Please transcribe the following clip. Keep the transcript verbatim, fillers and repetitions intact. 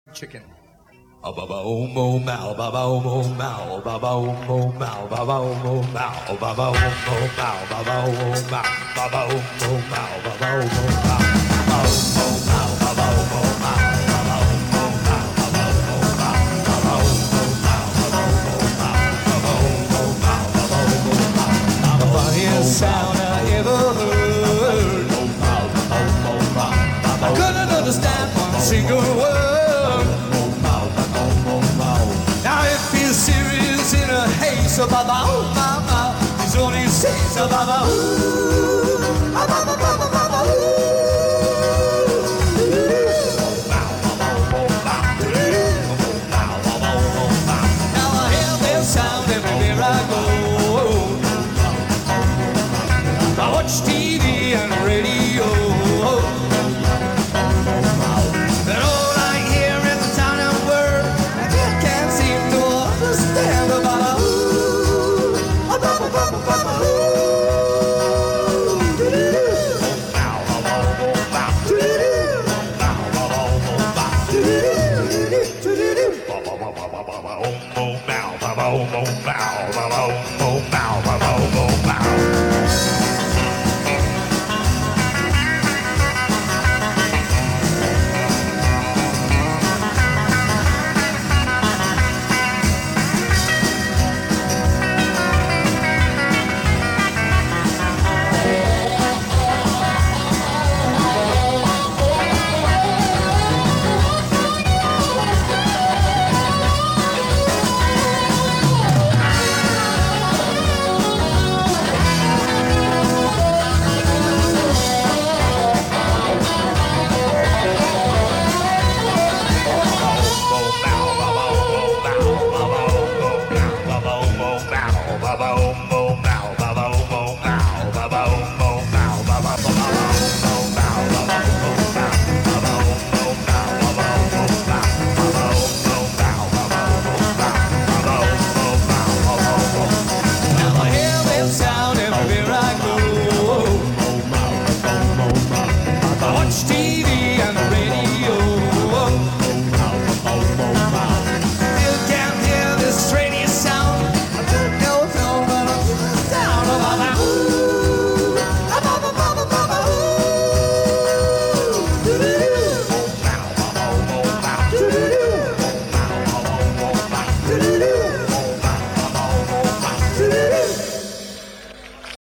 Chicken. Ba ba boom boom bow, ba ba boom bow, ba ba boom bow, ba ba boom bow, ba ba boom bow, ba ba boom bow, ba ba boom bow, ba ba boom bow, ba ba boom bow, ba ba boom bow, ba ba boom bow, ba ba boom bow, ba ba boom bow, ba ba boom bow, ba ba boom bow, ba ba boom bow. The funniest sound I ever heard. I couldn't understand one single word. Now it feels serious in a haze. So ba ba oh ma ma, it's only six. So ba ba ooh, ba ba ba ba ba ba ooh. Now I hear their sound everywhere I go. I watch T V and radio. But all I hear is the town and word. I just can't seem to understand about ooh, ba ba ba ba ba ba ooh.